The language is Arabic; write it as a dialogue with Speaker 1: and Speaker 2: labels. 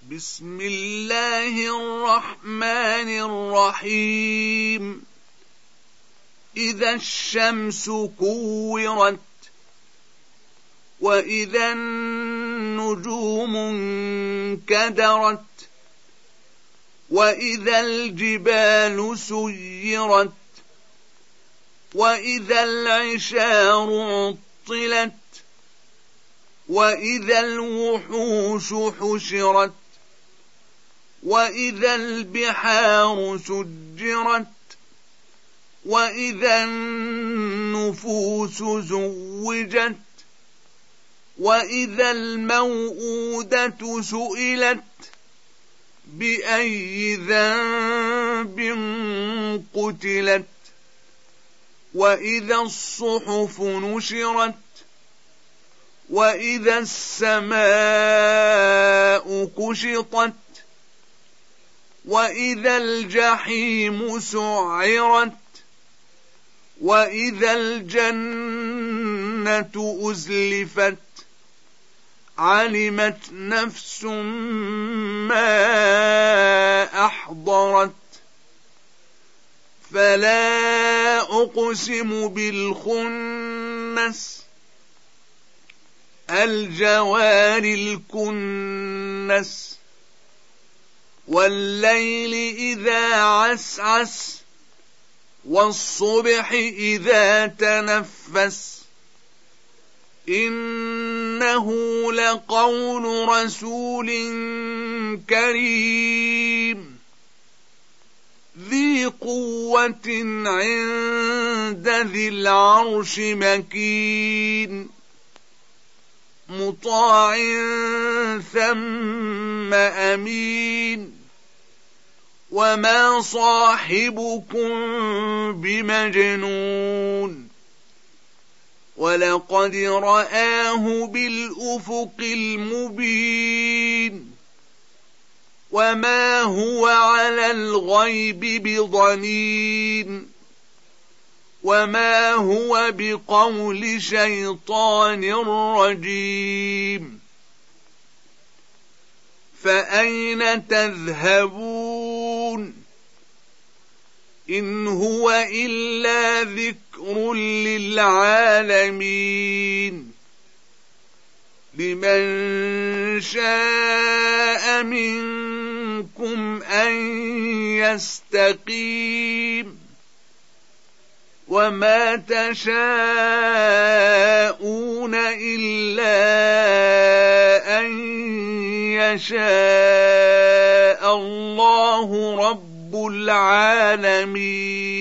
Speaker 1: بسم الله الرحمن الرحيم إذا الشمس كورت وإذا النجوم انكدرت وإذا الجبال سيرت وإذا العشار عطلت وإذا الوحوش حشرت وإذا البحار سجرت وإذا النفوس زوجت وإذا الموءودة سئلت بأي ذنب قتلت وإذا الصحف نشرت وإذا السماء كشطت وإذا الجحيم سعرت وإذا الجنة أزلفت علمت نفس ما أحضرت فلا أقسم بالخنس الجوار الكنس والليل إذا عسعس والصبح إذا تنفس إنه لقول رسول كريم ذي قوة عند ذي العرش مكين مطاع ثم أمين وما صاحبكم بمجنون ولقد رآه بالأفق المبين وما هو على الغيب بضنين وما هو بقول شيطان رجيم فأين تذهبون إن هو إلا ذكر للعالمين لمن شاء منكم أن يستقيم وما تشاءون إلا أن يشاء الله رب العالمين.